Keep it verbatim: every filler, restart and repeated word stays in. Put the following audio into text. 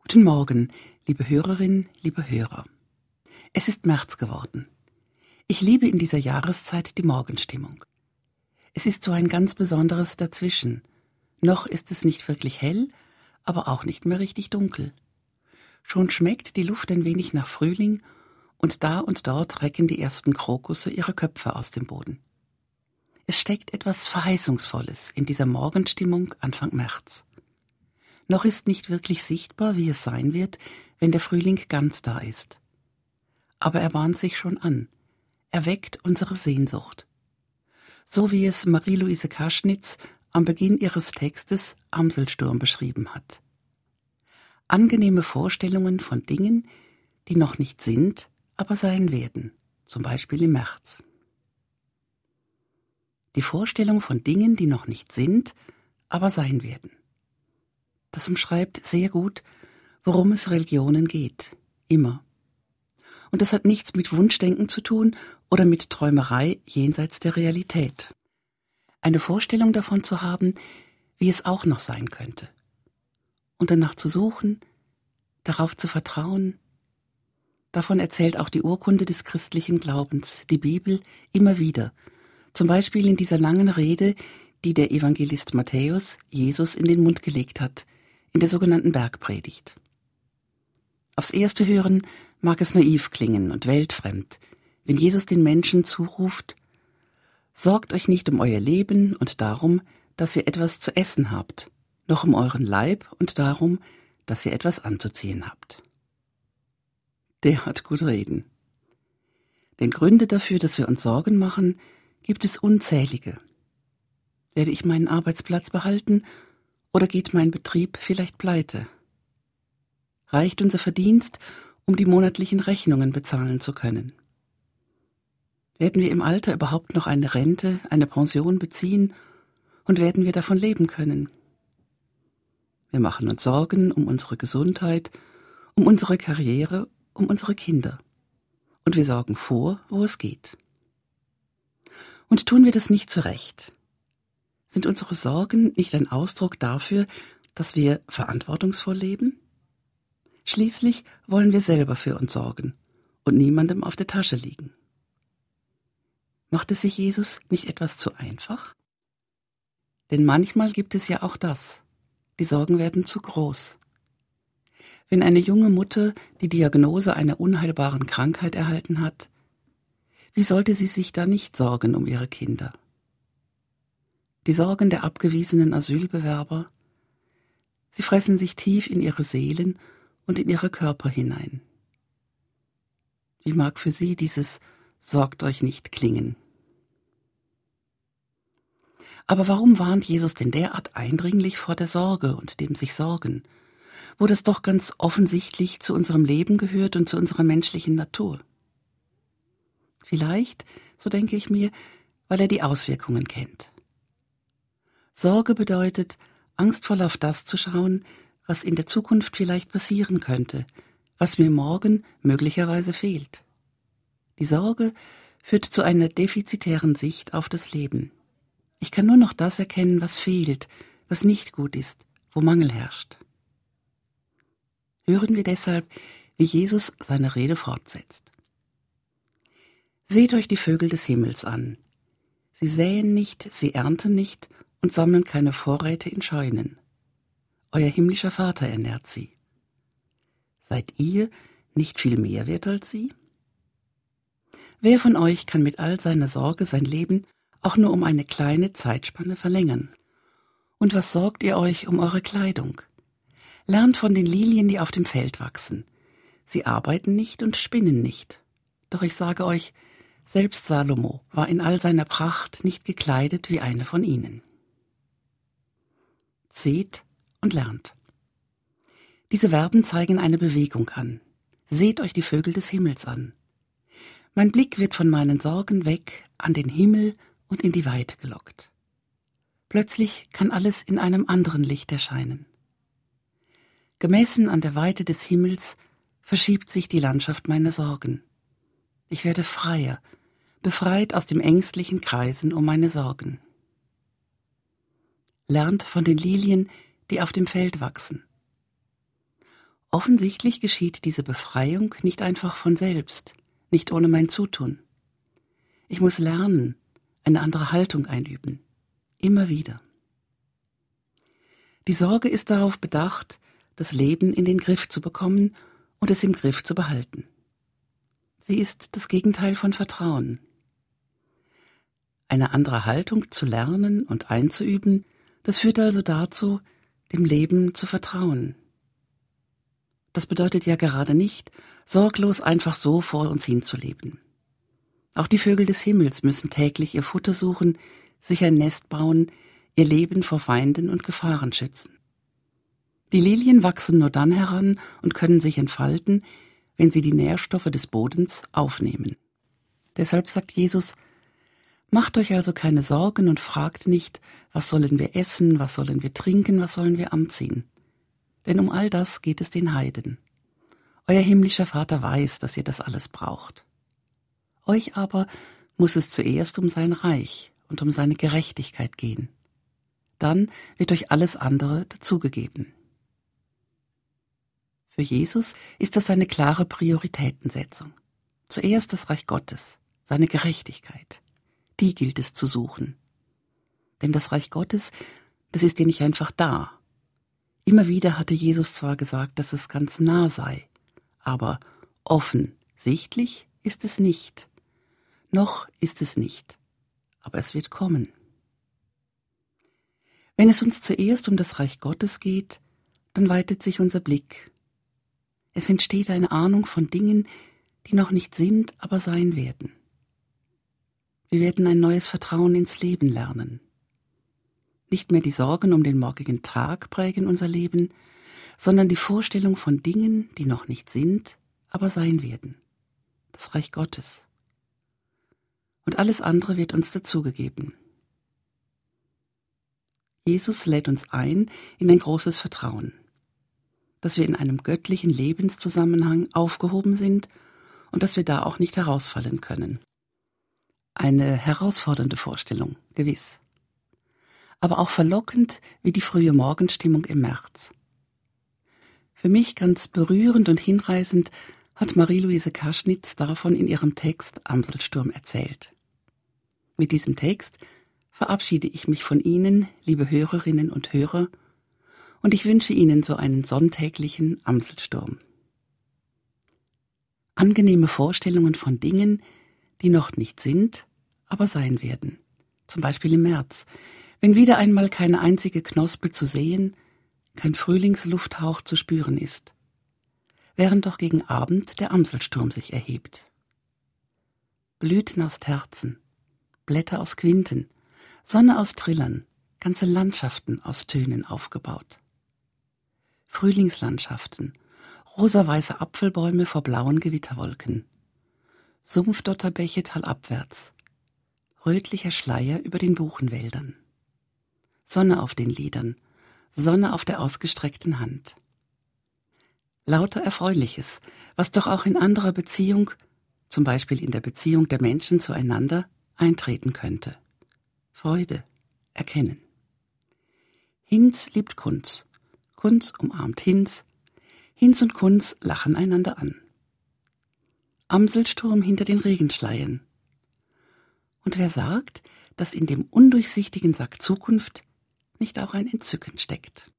Guten Morgen, liebe Hörerin, liebe Hörer. Es ist März geworden. Ich liebe in dieser Jahreszeit die Morgenstimmung. Es ist so ein ganz besonderes Dazwischen. Noch ist es nicht wirklich hell, aber auch nicht mehr richtig dunkel. Schon schmeckt die Luft ein wenig nach Frühling und da und dort recken die ersten Krokusse ihre Köpfe aus dem Boden. Es steckt etwas Verheißungsvolles in dieser Morgenstimmung Anfang März. Noch ist nicht wirklich sichtbar, wie es sein wird, wenn der Frühling ganz da ist. Aber er bahnt sich schon an. Er weckt unsere Sehnsucht. So wie es Marie-Louise Kaschnitz am Beginn ihres Textes Amselsturm beschrieben hat. Angenehme Vorstellungen von Dingen, die noch nicht sind, aber sein werden, zum Beispiel im März. Die Vorstellung von Dingen, die noch nicht sind, aber sein werden. Das umschreibt sehr gut, worum es Religionen geht, immer. Und das hat nichts mit Wunschdenken zu tun oder mit Träumerei jenseits der Realität. Eine Vorstellung davon zu haben, wie es auch noch sein könnte. Und danach zu suchen, darauf zu vertrauen. Davon erzählt auch die Urkunde des christlichen Glaubens, die Bibel, immer wieder. Zum Beispiel in dieser langen Rede, die der Evangelist Matthäus Jesus in den Mund gelegt hat, in der sogenannten Bergpredigt. Aufs erste Hören mag es naiv klingen und weltfremd, wenn Jesus den Menschen zuruft: Sorgt euch nicht um euer Leben und darum, dass ihr etwas zu essen habt, noch um euren Leib und darum, dass ihr etwas anzuziehen habt. Der hat gut reden. Denn Gründe dafür, dass wir uns Sorgen machen, gibt es unzählige. Werde ich meinen Arbeitsplatz behalten oder geht mein Betrieb vielleicht pleite? Reicht unser Verdienst, um die monatlichen Rechnungen bezahlen zu können? Werden wir im Alter überhaupt noch eine Rente, eine Pension beziehen und werden wir davon leben können? Wir machen uns Sorgen um unsere Gesundheit, um unsere Karriere, um unsere Kinder. Und wir sorgen vor, wo es geht. Und tun wir das nicht zu Recht? Sind unsere Sorgen nicht ein Ausdruck dafür, dass wir verantwortungsvoll leben? Schließlich wollen wir selber für uns sorgen und niemandem auf der Tasche liegen. Macht es sich Jesus nicht etwas zu einfach? Denn manchmal gibt es ja auch das. Die Sorgen werden zu groß. Wenn eine junge Mutter die Diagnose einer unheilbaren Krankheit erhalten hat, wie sollte sie sich da nicht sorgen um ihre Kinder? Die Sorgen der abgewiesenen Asylbewerber, sie fressen sich tief in ihre Seelen und in ihre Körper hinein. Wie mag für sie dieses »Sorgt euch nicht« klingen? Aber warum warnt Jesus denn derart eindringlich vor der Sorge und dem sich Sorgen, wo das doch ganz offensichtlich zu unserem Leben gehört und zu unserer menschlichen Natur? Vielleicht, so denke ich mir, weil er die Auswirkungen kennt. Sorge bedeutet, angstvoll auf das zu schauen, was in der Zukunft vielleicht passieren könnte, was mir morgen möglicherweise fehlt. Die Sorge führt zu einer defizitären Sicht auf das Leben. Ich kann nur noch das erkennen, was fehlt, was nicht gut ist, wo Mangel herrscht. Hören wir deshalb, wie Jesus seine Rede fortsetzt. Seht euch die Vögel des Himmels an. Sie säen nicht, sie ernten nicht und sammeln keine Vorräte in Scheunen. Euer himmlischer Vater ernährt sie. Seid ihr nicht viel mehr wert als sie? Wer von euch kann mit all seiner Sorge sein Leben auch nur um eine kleine Zeitspanne verlängern? Und was sorgt ihr euch um eure Kleidung? Lernt von den Lilien, die auf dem Feld wachsen. Sie arbeiten nicht und spinnen nicht. Doch ich sage euch, selbst Salomo war in all seiner Pracht nicht gekleidet wie eine von ihnen. Seht und lernt. Diese Verben zeigen eine Bewegung an. Seht euch die Vögel des Himmels an. Mein Blick wird von meinen Sorgen weg an den Himmel und in die Weite gelockt. Plötzlich kann alles in einem anderen Licht erscheinen. Gemessen an der Weite des Himmels verschiebt sich die Landschaft meiner Sorgen. Ich werde freier, befreit aus dem ängstlichen Kreisen um meine Sorgen. Lernt von den Lilien, die auf dem Feld wachsen. Offensichtlich geschieht diese Befreiung nicht einfach von selbst, nicht ohne mein Zutun. Ich muss lernen, eine andere Haltung einüben, immer wieder. Die Sorge ist darauf bedacht, das Leben in den Griff zu bekommen und es im Griff zu behalten. Sie ist das Gegenteil von Vertrauen. Eine andere Haltung zu lernen und einzuüben, das führt also dazu, dem Leben zu vertrauen. Das bedeutet ja gerade nicht, sorglos einfach so vor uns hinzuleben. Auch die Vögel des Himmels müssen täglich ihr Futter suchen, sich ein Nest bauen, ihr Leben vor Feinden und Gefahren schützen. Die Lilien wachsen nur dann heran und können sich entfalten, wenn sie die Nährstoffe des Bodens aufnehmen. Deshalb sagt Jesus: Macht euch also keine Sorgen und fragt nicht, was sollen wir essen, was sollen wir trinken, was sollen wir anziehen. Denn um all das geht es den Heiden. Euer himmlischer Vater weiß, dass ihr das alles braucht. Euch aber muss es zuerst um sein Reich und um seine Gerechtigkeit gehen. Dann wird euch alles andere dazugegeben. Für Jesus ist das eine klare Prioritätensetzung. Zuerst das Reich Gottes, seine Gerechtigkeit. Die gilt es zu suchen. Denn das Reich Gottes, das ist ja nicht einfach da. Immer wieder hatte Jesus zwar gesagt, dass es ganz nah sei, aber offensichtlich ist es nicht. Noch ist es nicht, aber es wird kommen. Wenn es uns zuerst um das Reich Gottes geht, dann weitet sich unser Blick. Es entsteht eine Ahnung von Dingen, die noch nicht sind, aber sein werden. Wir werden ein neues Vertrauen ins Leben lernen. Nicht mehr die Sorgen um den morgigen Tag prägen unser Leben, sondern die Vorstellung von Dingen, die noch nicht sind, aber sein werden. Das Reich Gottes. Und alles andere wird uns dazugegeben. Jesus lädt uns ein in ein großes Vertrauen, dass wir in einem göttlichen Lebenszusammenhang aufgehoben sind und dass wir da auch nicht herausfallen können. Eine herausfordernde Vorstellung, gewiss. Aber auch verlockend wie die frühe Morgenstimmung im März. Für mich ganz berührend und hinreißend hat Marie-Louise Kaschnitz davon in ihrem Text Amselsturm erzählt. Mit diesem Text verabschiede ich mich von Ihnen, liebe Hörerinnen und Hörer, und ich wünsche Ihnen so einen sonntäglichen Amselsturm. Angenehme Vorstellungen von Dingen, die noch nicht sind, aber sein werden. Zum Beispiel im März, wenn wieder einmal keine einzige Knospe zu sehen, kein Frühlingslufthauch zu spüren ist, während doch gegen Abend der Amselsturm sich erhebt. Blüten aus Terzen, Blätter aus Quinten, Sonne aus Trillern, ganze Landschaften aus Tönen aufgebaut. Frühlingslandschaften, rosa-weiße Apfelbäume vor blauen Gewitterwolken, Sumpfdotterbäche talabwärts, rötlicher Schleier über den Buchenwäldern, Sonne auf den Lidern, Sonne auf der ausgestreckten Hand. Lauter Erfreuliches, was doch auch in anderer Beziehung, zum Beispiel in der Beziehung der Menschen zueinander, eintreten könnte. Freude, Erkennen. Hinz liebt Kunz, Kunz umarmt Hinz, Hinz und Kunz lachen einander an. Amselsturm hinter den Regenschleiern. Und wer sagt, dass in dem undurchsichtigen Sack Zukunft nicht auch ein Entzücken steckt?